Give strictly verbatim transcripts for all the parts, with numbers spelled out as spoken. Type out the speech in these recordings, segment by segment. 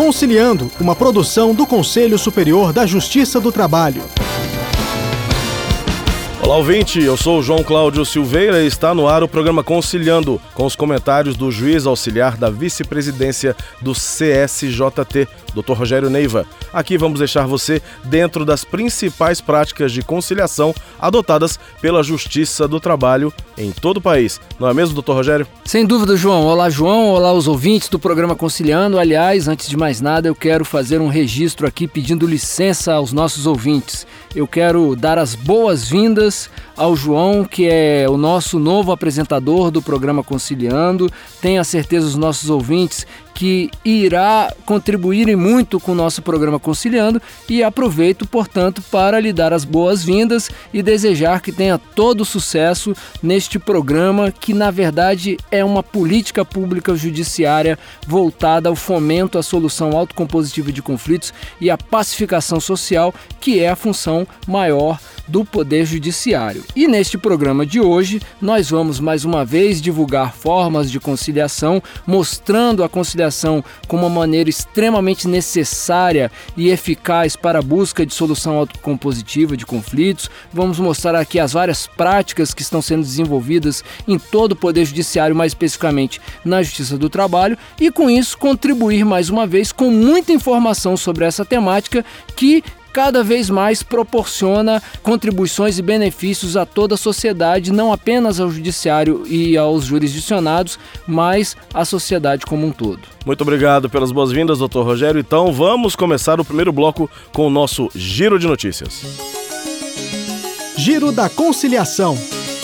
Conciliando, uma produção do Conselho Superior da Justiça do Trabalho. Olá, ouvinte, eu sou o João Cláudio Silveira e está no ar o programa Conciliando, com os comentários do juiz auxiliar da vice-presidência do C S J T, doutor Rogério Neiva. Aqui vamos deixar você dentro das principais práticas de conciliação adotadas pela Justiça do Trabalho em todo o país. Não é mesmo, doutor Rogério? Sem dúvida, João. Olá, João. Olá, os ouvintes do programa Conciliando. Aliás, antes de mais nada, eu quero fazer um registro aqui pedindo licença aos nossos ouvintes. Eu quero dar as boas-vindas ao João, que é o nosso novo apresentador do programa Conciliando. Tenho a certeza os nossos ouvintes que irá contribuir muito com o nosso programa Conciliando e aproveito, portanto, para lhe dar as boas-vindas e desejar que tenha todo o sucesso neste programa que, na verdade, é uma política pública judiciária voltada ao fomento à solução autocompositiva de conflitos e à pacificação social, que é a função maior do Poder Judiciário. E neste programa de hoje, nós vamos mais uma vez divulgar formas de conciliação, mostrando a conciliação como uma maneira extremamente necessária e eficaz para a busca de solução autocompositiva de conflitos. Vamos mostrar aqui as várias práticas que estão sendo desenvolvidas em todo o Poder Judiciário, mais especificamente na Justiça do Trabalho, e com isso contribuir mais uma vez com muita informação sobre essa temática que cada vez mais proporciona contribuições e benefícios a toda a sociedade, não apenas ao judiciário e aos jurisdicionados, mas à sociedade como um todo. Muito obrigado pelas boas-vindas, doutor Rogério. Então vamos começar o primeiro bloco com o nosso Giro de Notícias. Giro da Conciliação.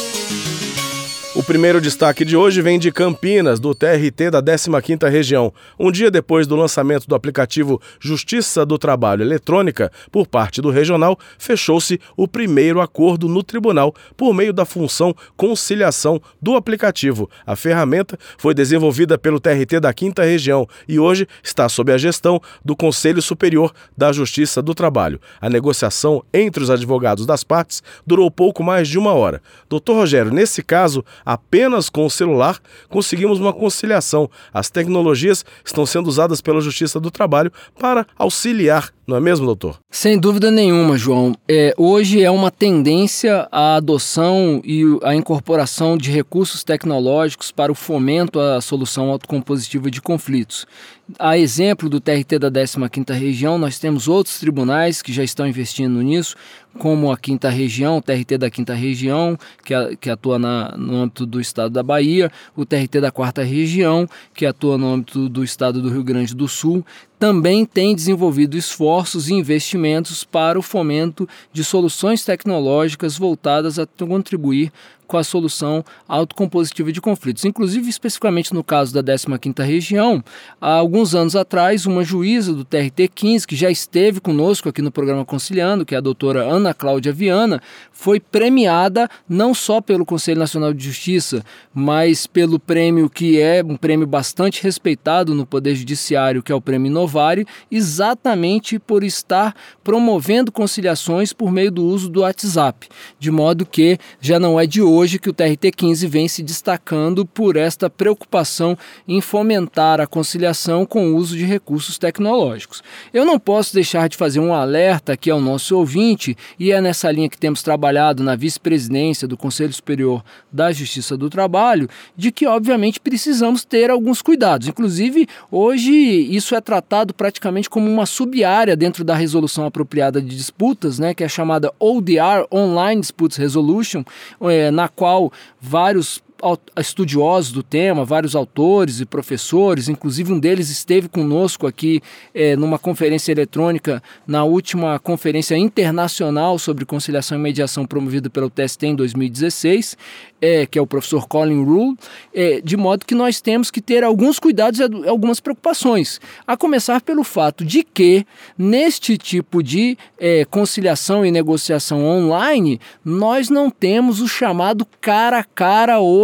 O primeiro destaque de hoje vem de Campinas, do T R T da décima quinta Região. Um dia depois do lançamento do aplicativo Justiça do Trabalho Eletrônica por parte do Regional, fechou-se o primeiro acordo no tribunal por meio da função conciliação do aplicativo. A ferramenta foi desenvolvida pelo T R T da quinta Região e hoje está sob a gestão do Conselho Superior da Justiça do Trabalho. A negociação entre os advogados das partes durou pouco mais de uma hora. doutor Rogério, nesse caso, apenas com o celular conseguimos uma conciliação. As tecnologias estão sendo usadas pela Justiça do Trabalho para auxiliar, não é mesmo, doutor? Sem dúvida nenhuma, João. É, hoje é uma tendência a adoção e a incorporação de recursos tecnológicos para o fomento à solução autocompositiva de conflitos. A exemplo do T R T da décima quinta Região, nós temos outros tribunais que já estão investindo nisso, como a quinta Região, o T R T da quinta Região, que, a, que atua na, no âmbito do estado da Bahia, o T R T da quarta Região, que atua no âmbito do estado do Rio Grande do Sul, também tem desenvolvido esforços e investimentos para o fomento de soluções tecnológicas voltadas a contribuir com a solução autocompositiva de conflitos. Inclusive, especificamente no caso da décima quinta Região, há alguns anos atrás, uma juíza do T R T quinze, que já esteve conosco aqui no programa Conciliando, que é a doutora Ana Cláudia Viana, foi premiada não só pelo Conselho Nacional de Justiça, mas pelo prêmio que é um prêmio bastante respeitado no Poder Judiciário, que é o Prêmio Inovare, exatamente por estar promovendo conciliações por meio do uso do WhatsApp, de modo que já não é de hoje hoje que o T R T quinze vem se destacando por esta preocupação em fomentar a conciliação com o uso de recursos tecnológicos. Eu não posso deixar de fazer um alerta aqui ao nosso ouvinte, e é nessa linha que temos trabalhado na vice-presidência do Conselho Superior da Justiça do Trabalho, de que obviamente precisamos ter alguns cuidados. Inclusive, hoje isso é tratado praticamente como uma sub-área dentro da resolução apropriada de disputas, né, que é a chamada O D R, Online Disputes Resolution, é, na qual vários estudiosos do tema, vários autores e professores, inclusive um deles esteve conosco aqui é, numa conferência eletrônica na última conferência internacional sobre conciliação e mediação promovida pelo T S T em dois mil e dezesseis, é, que é o professor Colin Rule, é, de modo que nós temos que ter alguns cuidados e algumas preocupações, a começar pelo fato de que neste tipo de é, conciliação e negociação online, nós não temos o chamado cara a cara, olho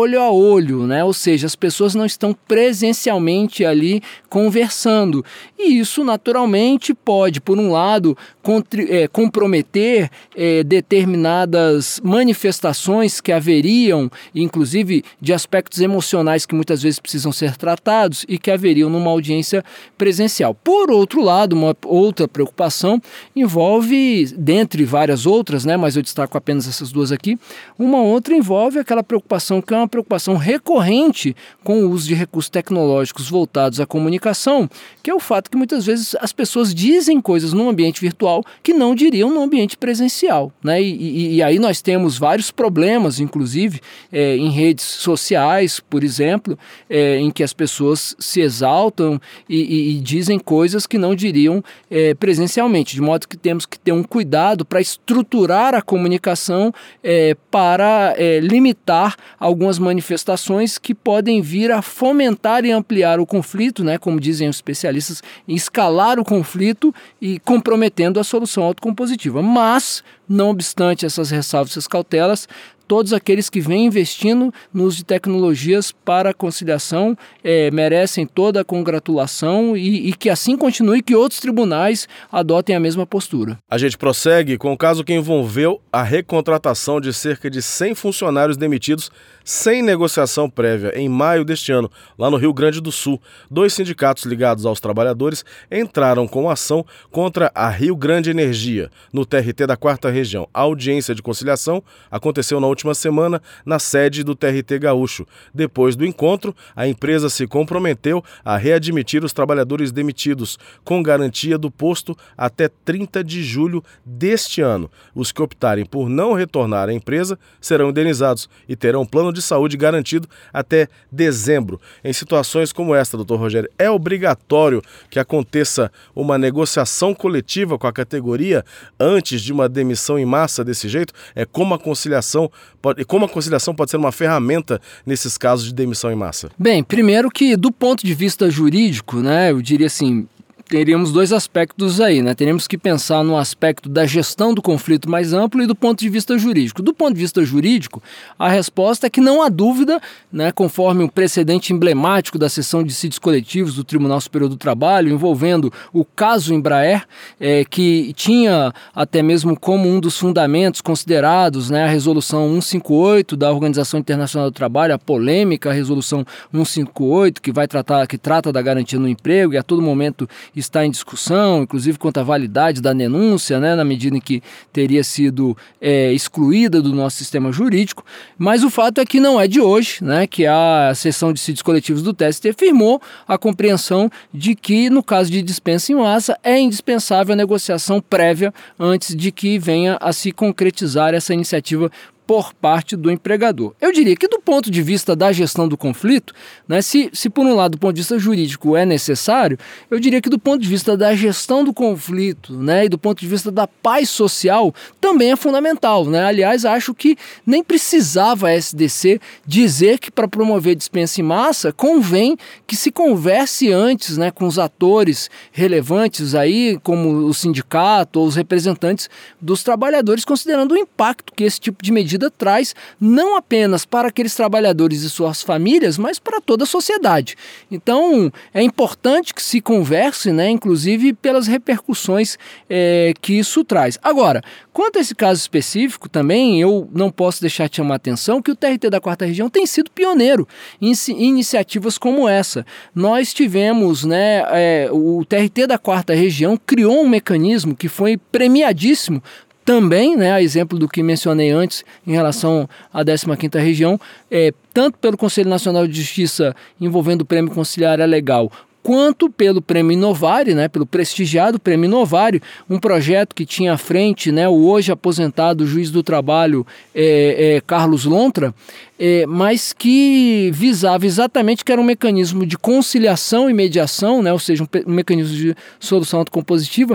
olho a olho, né? Ou seja, as pessoas não estão presencialmente ali conversando. E isso, naturalmente, pode, por um lado, é, comprometer é, determinadas manifestações que haveriam, inclusive de aspectos emocionais que muitas vezes precisam ser tratados e que haveriam numa audiência presencial. Por outro lado, uma outra preocupação envolve, dentre várias outras, né, mas eu destaco apenas essas duas aqui, uma outra envolve aquela preocupação que é uma preocupação recorrente com o uso de recursos tecnológicos voltados à comunicação, que é o fato que muitas vezes as pessoas dizem coisas no ambiente virtual que não diriam no ambiente presencial, né? E, e, e aí nós temos vários problemas, inclusive, é, em redes sociais, por exemplo, é, em que as pessoas se exaltam e, e, e dizem coisas que não diriam é, presencialmente, de modo que temos que ter um cuidado para estruturar a comunicação é, para é, limitar algumas manifestações que podem vir a fomentar e ampliar o conflito, né, como dizem os especialistas, escalar o conflito e comprometendo a solução autocompositiva. Mas, não obstante essas ressalvas e essas cautelas, todos aqueles que vêm investindo no uso de tecnologias para a conciliação é, merecem toda a congratulação e, e que assim continue, que outros tribunais adotem a mesma postura. A gente prossegue com o caso que envolveu a recontratação de cerca de cem funcionários demitidos sem negociação prévia em maio deste ano, lá no Rio Grande do Sul. Dois sindicatos ligados aos trabalhadores entraram com ação contra a Rio Grande Energia, no T R T da quarta Região. A audiência de conciliação aconteceu na última semana na sede do T R T Gaúcho. Depois do encontro, a empresa se comprometeu a readmitir os trabalhadores demitidos, com garantia do posto até trinta de julho deste ano. Os que optarem por não retornar à empresa serão indenizados e terão plano de saúde garantido até dezembro. Em situações como esta, doutor Rogério, é obrigatório que aconteça uma negociação coletiva com a categoria antes de uma demissão em massa desse jeito? É como a conciliação pode, como a conciliação pode ser uma ferramenta nesses casos de demissão em massa? Bem, primeiro que do ponto de vista jurídico, né, eu diria assim, teríamos dois aspectos aí, né? Teríamos que pensar no aspecto da gestão do conflito mais amplo e do ponto de vista jurídico. Do ponto de vista jurídico, a resposta é que não há dúvida, né, conforme um precedente emblemático da sessão de dissídios coletivos do Tribunal Superior do Trabalho, envolvendo o caso Embraer, é, que tinha até mesmo como um dos fundamentos considerados, né, a resolução cento e cinquenta e oito da Organização Internacional do Trabalho, a polêmica resolução cento e cinquenta e oito, que vai tratar, que trata da garantia no emprego e a todo momento está em discussão, inclusive quanto à validade da denúncia, né, na medida em que teria sido é, excluída do nosso sistema jurídico, mas o fato é que não é de hoje, né, que a sessão de dissídios coletivos do T S T firmou a compreensão de que, no caso de dispensa em massa, é indispensável a negociação prévia antes de que venha a se concretizar essa iniciativa por parte do empregador. Eu diria que do ponto de vista da gestão do conflito, né, se, se por um lado do ponto de vista jurídico é necessário, eu diria que do ponto de vista da gestão do conflito, né, e do ponto de vista da paz social também é fundamental, né? Aliás, acho que nem precisava a S D C dizer que para promover dispensa em massa convém que se converse antes, né, com os atores relevantes aí, como o sindicato ou os representantes dos trabalhadores, considerando o impacto que esse tipo de medida traz não apenas para aqueles trabalhadores e suas famílias, mas para toda a sociedade. Então, é importante que se converse, né, inclusive pelas repercussões é, que isso traz. Agora, quanto a esse caso específico também, eu não posso deixar de chamar a atenção que o T R T da quarta Região tem sido pioneiro em iniciativas como essa. Nós tivemos, né, é, o T R T da quarta Região criou um mecanismo que foi premiadíssimo também, né, a exemplo do que mencionei antes em relação à décima quinta Região, é, tanto pelo Conselho Nacional de Justiça envolvendo o Prêmio Conciliar Legal, quanto pelo Prêmio Inovare, né, pelo prestigiado Prêmio Inovare, um projeto que tinha à frente, né, o hoje aposentado juiz do trabalho é, é, Carlos Lontra, é, mas que visava exatamente que era um mecanismo de conciliação e mediação, né, ou seja, um, um mecanismo de solução autocompositiva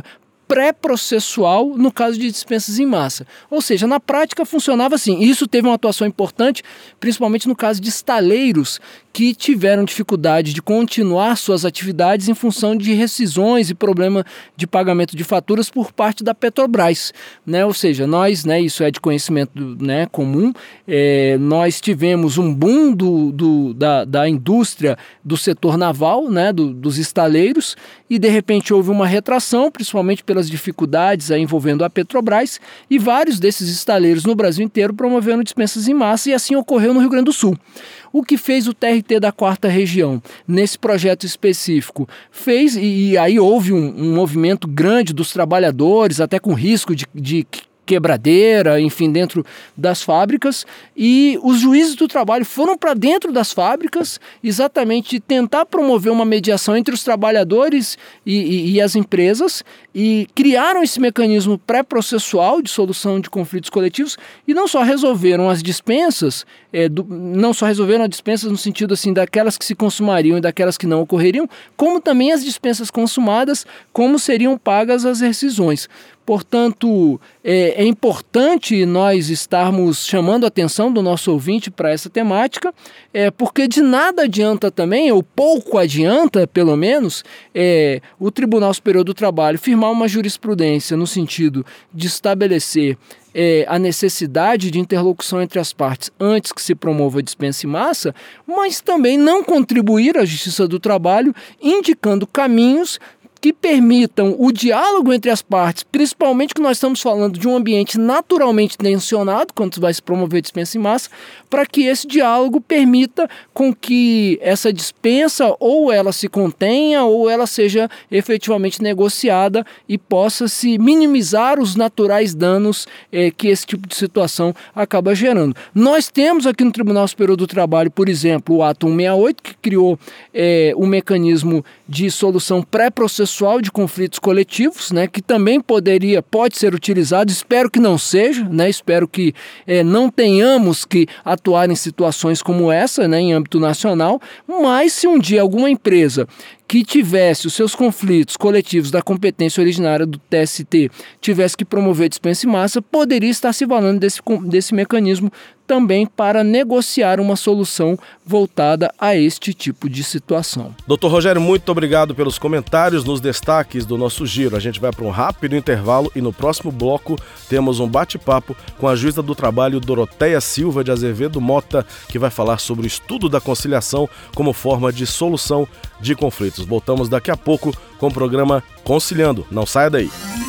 pré-processual no caso de dispensas em massa. Ou seja, na prática funcionava assim. Isso teve uma atuação importante, principalmente no caso de estaleiros que tiveram dificuldade de continuar suas atividades em função de rescisões e problema de pagamento de faturas por parte da Petrobras, né? Ou seja, nós, né, isso é de conhecimento, né, comum, é, nós tivemos um boom do, do, da, da indústria do setor naval, né, do, dos estaleiros, e de repente houve uma retração, principalmente pelas dificuldades aí envolvendo a Petrobras, e vários desses estaleiros no Brasil inteiro promoveram dispensas em massa, e assim ocorreu no Rio Grande do Sul. O que fez o T R T da quarta região nesse projeto específico? Fez, e, e aí houve um, um movimento grande dos trabalhadores, até com risco de, de quebradeira, enfim, dentro das fábricas, e os juízes do trabalho foram para dentro das fábricas exatamente tentar promover uma mediação entre os trabalhadores e, e, e as empresas, e criaram esse mecanismo pré-processual de solução de conflitos coletivos, e não só resolveram as dispensas, é, do, não só resolveram as dispensas no sentido assim daquelas que se consumariam e daquelas que não ocorreriam, como também as dispensas consumadas, como seriam pagas as rescisões. Portanto, é, é importante nós estarmos chamando a atenção do nosso ouvinte para essa temática, é, porque de nada adianta também, ou pouco adianta, pelo menos, é, o Tribunal Superior do Trabalho firmar uma jurisprudência no sentido de estabelecer é, a necessidade de interlocução entre as partes antes que se promova a dispensa em massa, mas também não contribuir à Justiça do Trabalho, indicando caminhos que permitam o diálogo entre as partes, principalmente que nós estamos falando de um ambiente naturalmente tensionado, quando vai se promover dispensa em massa, para que esse diálogo permita com que essa dispensa ou ela se contenha ou ela seja efetivamente negociada e possa se minimizar os naturais danos eh, que esse tipo de situação acaba gerando. Nós temos aqui no Tribunal Superior do Trabalho, por exemplo, o ato cento e sessenta e oito, que criou eh, um mecanismo de solução pré-processual de conflitos coletivos, né, que também poderia, pode ser utilizado, espero que não seja, né, espero que é, não tenhamos que atuar em situações como essa, né, em âmbito nacional, mas se um dia alguma empresa que tivesse os seus conflitos coletivos da competência originária do T S T tivesse que promover dispensa em massa, poderia estar se valendo desse, desse mecanismo também para negociar uma solução voltada a este tipo de situação. doutor Rogério, muito obrigado pelos comentários nos destaques do nosso giro. A gente vai para um rápido intervalo e no próximo bloco temos um bate-papo com a juíza do trabalho Doroteia Silva de Azevedo Mota, que vai falar sobre o estudo da conciliação como forma de solução de conflitos. Voltamos daqui a pouco com o programa Conciliando. Não saia daí.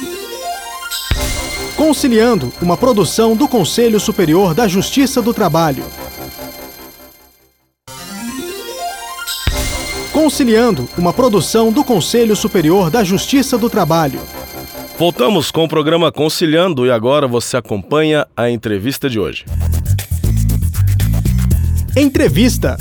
Conciliando, uma produção do Conselho Superior da Justiça do Trabalho. Conciliando, uma produção do Conselho Superior da Justiça do Trabalho. Voltamos com o programa Conciliando e agora você acompanha a entrevista de hoje. Entrevista.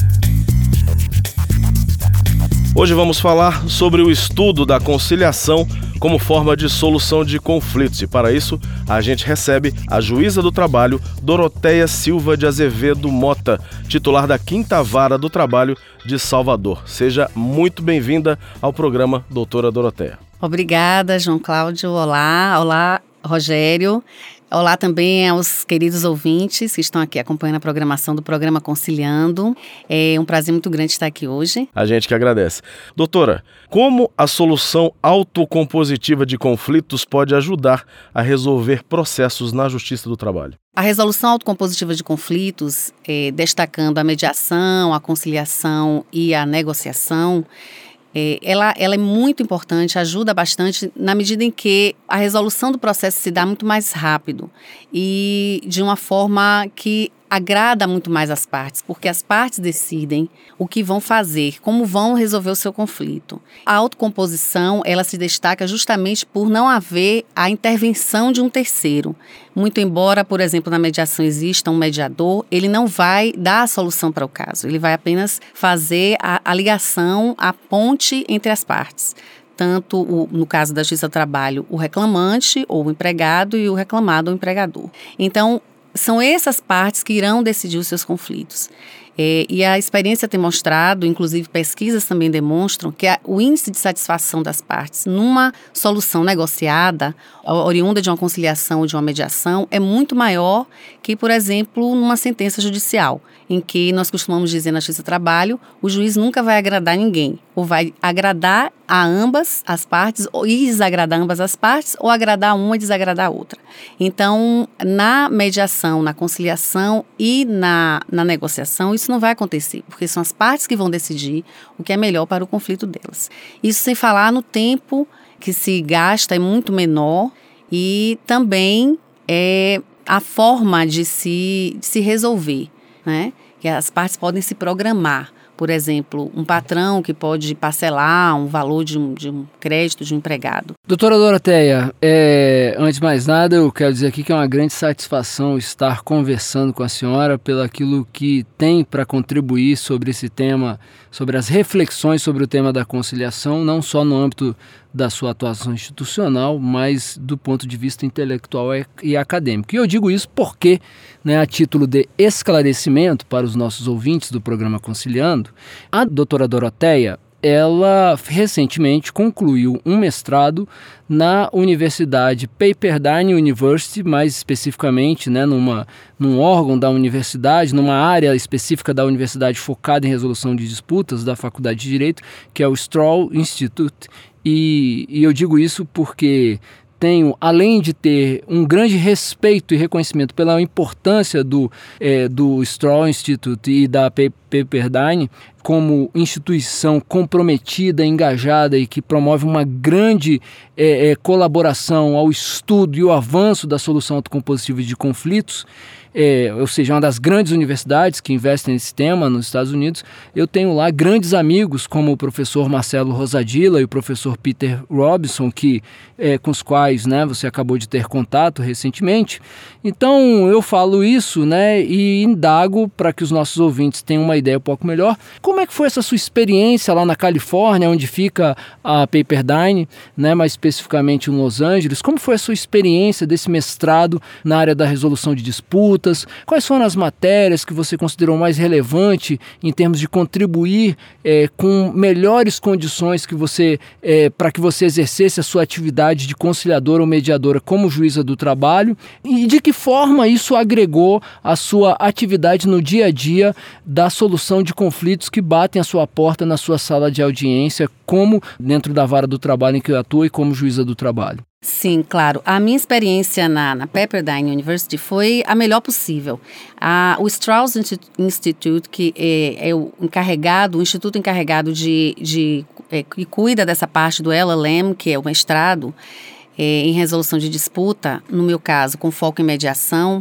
Hoje vamos falar sobre o estudo da conciliação como forma de solução de conflitos. E para isso, a gente recebe a juíza do trabalho, Doroteia Silva de Azevedo Mota, titular da Quinta Vara do Trabalho de Salvador. Seja muito bem-vinda ao programa, doutora Doroteia. Obrigada, João Cláudio. Olá, olá, Rogério. Olá também aos queridos ouvintes que estão aqui acompanhando a programação do programa Conciliando. É um prazer muito grande estar aqui hoje. A gente que agradece. Doutora, como a solução autocompositiva de conflitos pode ajudar a resolver processos na Justiça do Trabalho? A resolução autocompositiva de conflitos, é, destacando a mediação, a conciliação e a negociação, É, ela, ela é muito importante, ajuda bastante na medida em que a resolução do processo se dá muito mais rápido e de uma forma que agrada muito mais as partes, porque as partes decidem o que vão fazer, como vão resolver o seu conflito. A autocomposição, ela se destaca justamente por não haver a intervenção de um terceiro. Muito embora, por exemplo, na mediação exista um mediador, ele não vai dar a solução para o caso, ele vai apenas fazer a, a ligação, a ponte entre as partes. Tanto, o, no caso da Justiça do Trabalho, o reclamante ou o empregado e o reclamado ou o empregador. Então, são essas partes que irão decidir os seus conflitos. É, e a experiência tem mostrado, inclusive pesquisas também demonstram, que a, o índice de satisfação das partes numa solução negociada, oriunda de uma conciliação ou de uma mediação, é muito maior que, por exemplo, numa sentença judicial, em que nós costumamos dizer na Justiça do Trabalho, o juiz nunca vai agradar ninguém, ou vai agradar a ambas as partes, ou e desagradar ambas as partes, ou agradar uma e desagradar a outra. Então, na mediação, na conciliação e na, na negociação, isso não vai acontecer, porque são as partes que vão decidir o que é melhor para o conflito delas. Isso sem falar no tempo que se gasta é muito menor e também é a forma de se, de se resolver, né? Que as partes podem se programar. Por exemplo, um patrão que pode parcelar um valor de um, de um crédito de um empregado. Doutora Doroteia, é, antes de mais nada, eu quero dizer aqui que é uma grande satisfação estar conversando com a senhora pelo aquilo que tem para contribuir sobre esse tema, sobre as reflexões sobre o tema da conciliação, não só no âmbito da sua atuação institucional, mas do ponto de vista intelectual e acadêmico. E eu digo isso porque, né, a título de esclarecimento para os nossos ouvintes do programa Conciliando, a doutora Doroteia, ela recentemente concluiu um mestrado na Universidade Pepperdine University, mais especificamente, né, numa, num órgão da universidade, numa área específica da universidade focada em resolução de disputas da Faculdade de Direito, que é o Straw Institute. E, e eu digo isso porque tenho, além de ter um grande respeito e reconhecimento pela importância do, é, do Straw Institute e da Pepperdine como instituição comprometida, engajada e que promove uma grande é, é, colaboração ao estudo e o avanço da solução autocompositiva de conflitos, é, ou seja, uma das grandes universidades que investem nesse tema nos Estados Unidos. Eu tenho lá grandes amigos como o professor Marcelo Rosadilla e o professor Peter Robinson, que, é, com os quais, né, você acabou de ter contato recentemente. Então eu falo isso, né, e indago para que os nossos ouvintes tenham uma ideia um pouco melhor. Como é que foi essa sua experiência lá na Califórnia, onde fica a Pepperdine, né, mais especificamente em Los Angeles? Como foi a sua experiência desse mestrado na área da resolução de disputas? Quais foram as matérias que você considerou mais relevante em termos de contribuir é, com melhores condições que você, é, para que você exercesse a sua atividade de conciliadora ou mediadora como juíza do trabalho? E de que forma isso agregou a sua atividade no dia a dia da solução de conflitos que batem a sua porta na sua sala de audiência, como dentro da vara do trabalho em que eu atuo e como juíza do trabalho? Sim, claro. A minha experiência na, na Pepperdine University foi a melhor possível. A, o Straus Institute, que é, é o encarregado, o instituto encarregado de, de é, que cuida dessa parte do L L M, que é o mestrado é, em resolução de disputa, no meu caso, com foco em mediação,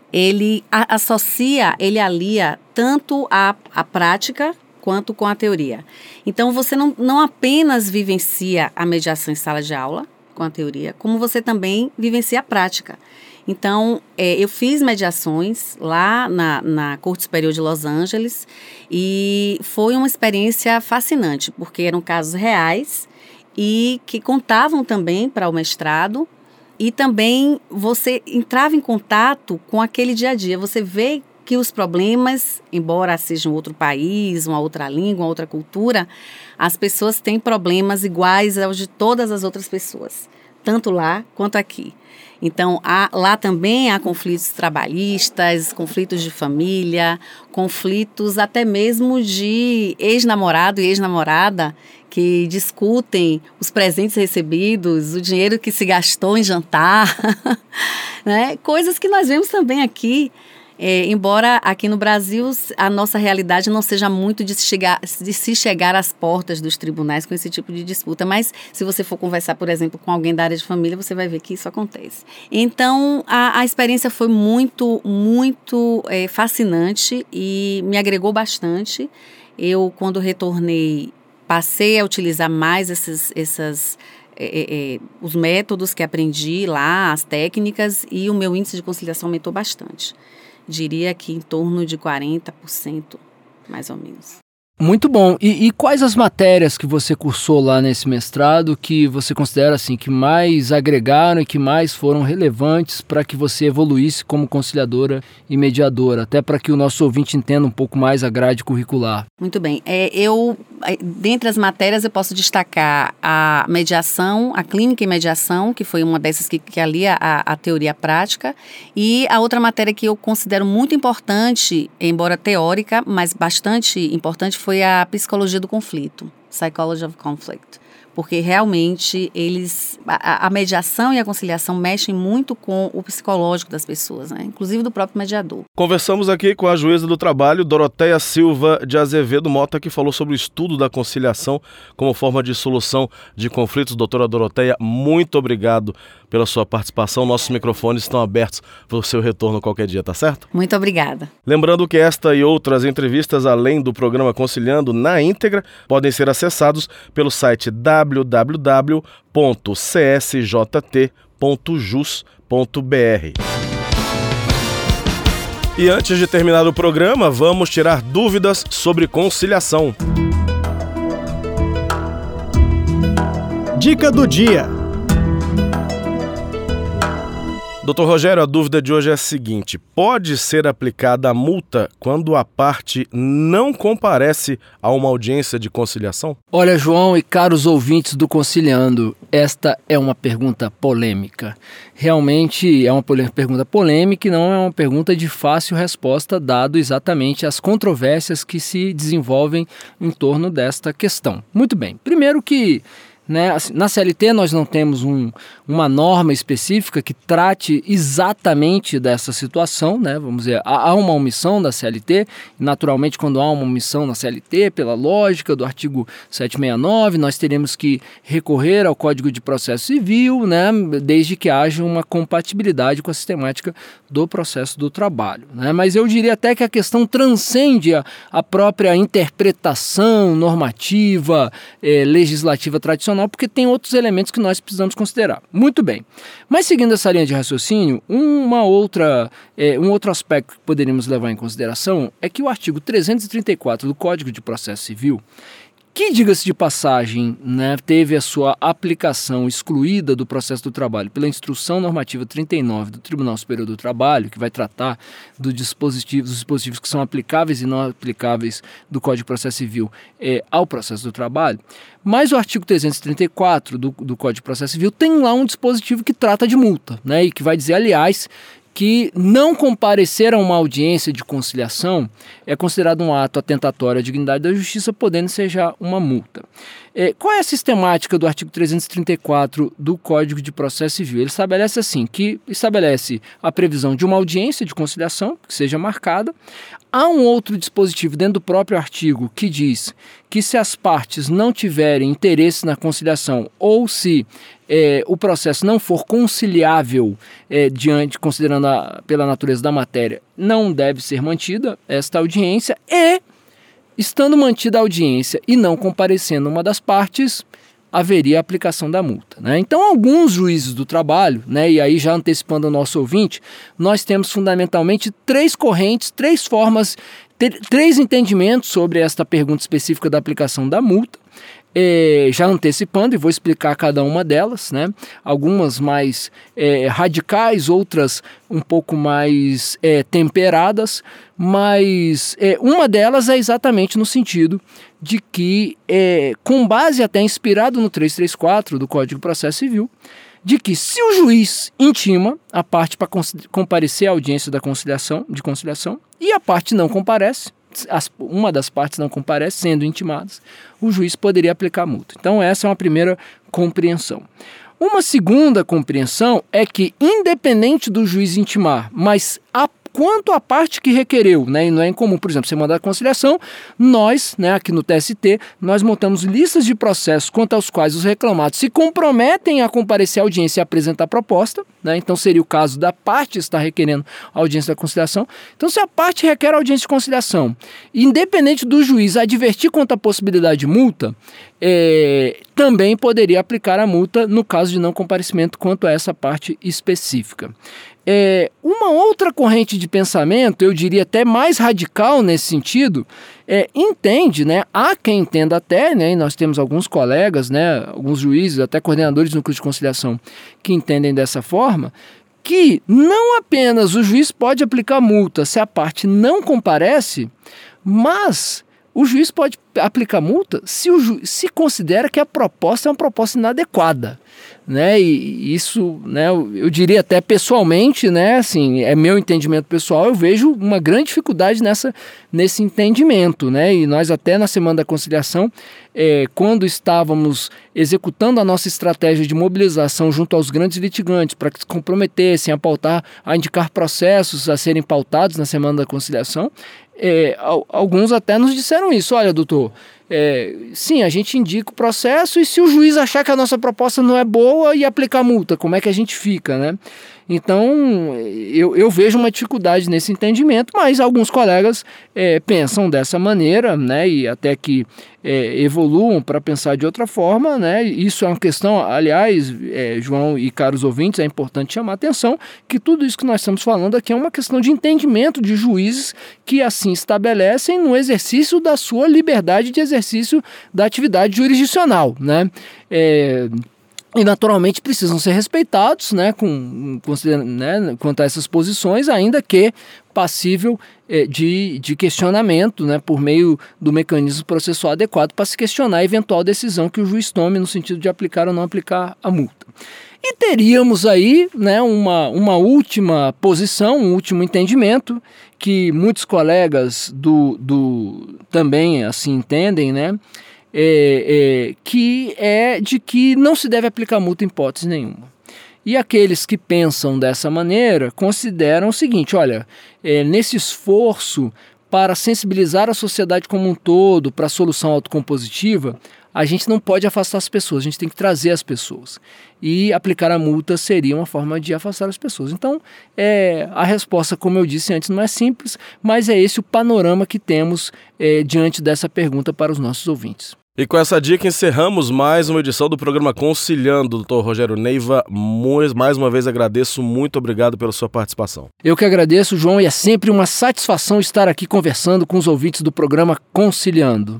ele a, associa, ele alia tanto a, a prática quanto com a teoria. Então, você não, não apenas vivencia a mediação em sala de aula, com a teoria, como você também vivencia a prática. Então, é, eu fiz mediações lá na, na Corte Superior de Los Angeles e foi uma experiência fascinante, porque eram casos reais e que contavam também para o mestrado e também você entrava em contato com aquele dia a dia. Você vê que os problemas, embora seja um outro país, uma outra língua, uma outra cultura, as pessoas têm problemas iguais aos de todas as outras pessoas, tanto lá quanto aqui. Então, há, lá também há conflitos trabalhistas, conflitos de família, conflitos até mesmo de ex-namorado e ex-namorada que discutem os presentes recebidos, o dinheiro que se gastou em jantar, né? Coisas que nós vemos também aqui. É, embora aqui no Brasil a nossa realidade não seja muito de se, chegar, de se chegar às portas dos tribunais com esse tipo de disputa, mas se você for conversar, por exemplo, com alguém da área de família, você vai ver que isso acontece. Então, a, a experiência foi muito, muito é, fascinante e me agregou bastante. Eu, quando retornei, passei a utilizar mais esses, essas... É, é, os métodos que aprendi lá, as técnicas, e o meu índice de conciliação aumentou bastante. Diria que em torno de quarenta por cento, mais ou menos. Muito bom. E, e quais as matérias que você cursou lá nesse mestrado que você considera assim que mais agregaram e que mais foram relevantes para que você evoluísse como conciliadora e mediadora, até para que o nosso ouvinte entenda um pouco mais a grade curricular? Muito bem. É, eu, dentre as matérias, eu posso destacar a mediação, a clínica e mediação, que foi uma dessas que, que alia a, a teoria prática, e a outra matéria que eu considero muito importante, embora teórica, mas bastante importante, foi a psicologia do conflito, Psychology of Conflict, porque realmente eles, a, a mediação e a conciliação mexem muito com o psicológico das pessoas, né? Inclusive do próprio mediador. Conversamos aqui com a juíza do trabalho, Doroteia Silva de Azevedo Mota, que falou sobre o estudo da conciliação como forma de solução de conflitos. Doutora Doroteia, muito obrigado pela sua participação. Nossos microfones estão abertos para o seu retorno qualquer dia, tá certo? Muito obrigada. Lembrando que esta e outras entrevistas, além do programa Conciliando na íntegra, podem ser acessados pelo site w w w ponto c s j t ponto jus ponto b r. E antes de terminar o programa, vamos tirar dúvidas sobre conciliação. Dica do dia. doutor Rogério, a dúvida de hoje é a seguinte: pode ser aplicada a multa quando a parte não comparece a uma audiência de conciliação? Olha, João e caros ouvintes do Conciliando, esta é uma pergunta polêmica. Realmente é uma pergunta polêmica e não é uma pergunta de fácil resposta, dado exatamente as controvérsias que se desenvolvem em torno desta questão. Muito bem, primeiro que Né? Na C L T nós não temos um, uma norma específica que trate exatamente dessa situação, né? Vamos dizer, há, há uma omissão da C L T, e naturalmente quando há uma omissão na C L T, pela lógica do artigo setecentos e sessenta e nove, nós teremos que recorrer ao Código de Processo Civil, né? Desde que haja uma compatibilidade com a sistemática do processo do trabalho, né? Mas eu diria até que a questão transcende a, a própria interpretação normativa, eh, legislativa tradicional, porque tem outros elementos que nós precisamos considerar. Muito bem. Mas seguindo essa linha de raciocínio, uma outra, é, um outro aspecto que poderíamos levar em consideração é que o artigo trezentos e trinta e quatro do Código de Processo Civil, que, diga-se de passagem, né, teve a sua aplicação excluída do processo do trabalho pela Instrução Normativa trinta e nove do Tribunal Superior do Trabalho, que vai tratar do dispositivo, dos dispositivos que são aplicáveis e não aplicáveis do Código de Processo Civil é, ao processo do trabalho. Mas o artigo trezentos e trinta e quatro do, do Código de Processo Civil tem lá um dispositivo que trata de multa, né, e que vai dizer, aliás, que não comparecer a uma audiência de conciliação é considerado um ato atentatório à dignidade da justiça, podendo ser já uma multa. É, qual é a sistemática do artigo trezentos e trinta e quatro do Código de Processo Civil? Ele estabelece assim, que estabelece a previsão de uma audiência de conciliação, que seja marcada. Há um outro dispositivo dentro do próprio artigo que diz que se as partes não tiverem interesse na conciliação ou se é, o processo não for conciliável é, diante, considerando a, pela natureza da matéria, não deve ser mantida esta audiência e, estando mantida a audiência e não comparecendo uma das partes, haveria a aplicação da multa, né? Então, alguns juízes do trabalho, né, e aí já antecipando o nosso ouvinte, nós temos fundamentalmente três correntes, três formas, ter, três entendimentos sobre esta pergunta específica da aplicação da multa. É, já antecipando, e vou explicar cada uma delas, né? Algumas mais é, radicais, outras um pouco mais é, temperadas, mas é, uma delas é exatamente no sentido de que, é, com base até inspirado no trezentos e trinta e quatro do Código de Processo Civil, de que se o juiz intima a parte para comparecer à audiência da conciliação, de conciliação e a parte não comparece, As, uma das partes não comparece, sendo intimadas, o juiz poderia aplicar multa. Então essa é uma primeira compreensão. Uma segunda compreensão é que, independente do juiz intimar, mas a quanto à parte que requereu, né, e não é incomum, por exemplo, você mandar a conciliação, nós, né, aqui no T S T, nós montamos listas de processos quanto aos quais os reclamados se comprometem a comparecer à audiência e apresentar a proposta, né, então seria o caso da parte estar requerendo a audiência da conciliação. Então, se a parte requer a audiência de conciliação, independente do juiz advertir quanto à possibilidade de multa, é, também poderia aplicar a multa no caso de não comparecimento quanto a essa parte específica. É, uma outra corrente de pensamento, eu diria até mais radical nesse sentido, é, entende, né, há quem entenda até, né, e nós temos alguns colegas, né, alguns juízes, até coordenadores do núcleo de conciliação que entendem dessa forma, que não apenas o juiz pode aplicar multa se a parte não comparece, mas o juiz pode aplicar multa se, o ju- se considera que a proposta é uma proposta inadequada. Né, e isso, né, eu diria até pessoalmente, né, assim, é meu entendimento pessoal, eu vejo uma grande dificuldade nessa, nesse entendimento, né, e nós até na Semana da Conciliação, é, quando estávamos executando a nossa estratégia de mobilização junto aos grandes litigantes para que se comprometessem a pautar, a indicar processos a serem pautados na Semana da Conciliação, é, alguns até nos disseram isso, olha, doutor, É, sim, a gente indica o processo e se o juiz achar que a nossa proposta não é boa e aplicar multa, como é que a gente fica, né? Então, eu, eu vejo uma dificuldade nesse entendimento, mas alguns colegas é, pensam dessa maneira, né, e até que é, evoluam para pensar de outra forma, né? Isso é uma questão, aliás, é, João e caros ouvintes, é importante chamar a atenção que tudo isso que nós estamos falando aqui é uma questão de entendimento de juízes que assim estabelecem no exercício da sua liberdade de exercício da atividade jurisdicional, né? É, E naturalmente precisam ser respeitados, né, com, com, né, quanto a essas posições, ainda que passível eh, de, de questionamento, né, por meio do mecanismo processual adequado para se questionar a eventual decisão que o juiz tome no sentido de aplicar ou não aplicar a multa. E teríamos aí, né, uma, uma última posição, um último entendimento, que muitos colegas do, do, também assim entendem, né, É, é, que é de que não se deve aplicar multa em hipótese nenhuma. E aqueles que pensam dessa maneira consideram o seguinte, olha, é, nesse esforço para sensibilizar a sociedade como um todo para a solução autocompositiva, a gente não pode afastar as pessoas, a gente tem que trazer as pessoas. E aplicar a multa seria uma forma de afastar as pessoas. Então, é, a resposta, como eu disse antes, não é simples, mas é esse o panorama que temos é, diante dessa pergunta para os nossos ouvintes. E com essa dica encerramos mais uma edição do programa Conciliando. doutor Rogério Neiva, mais uma vez agradeço, muito obrigado pela sua participação. Eu que agradeço, João, e é sempre uma satisfação estar aqui conversando com os ouvintes do programa Conciliando.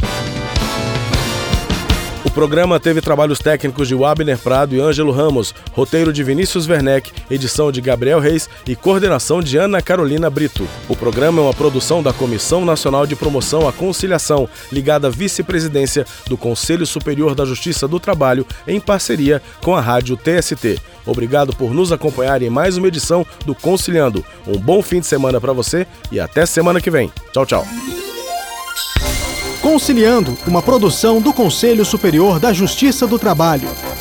O programa teve trabalhos técnicos de Wabner Prado e Ângelo Ramos, roteiro de Vinícius Werneck, edição de Gabriel Reis e coordenação de Ana Carolina Brito. O programa é uma produção da Comissão Nacional de Promoção à Conciliação, ligada à vice-presidência do Conselho Superior da Justiça do Trabalho, em parceria com a Rádio T S T. Obrigado por nos acompanhar em mais uma edição do Conciliando. Um bom fim de semana para você e até semana que vem. Tchau, tchau. Conciliando, uma produção do Conselho Superior da Justiça do Trabalho.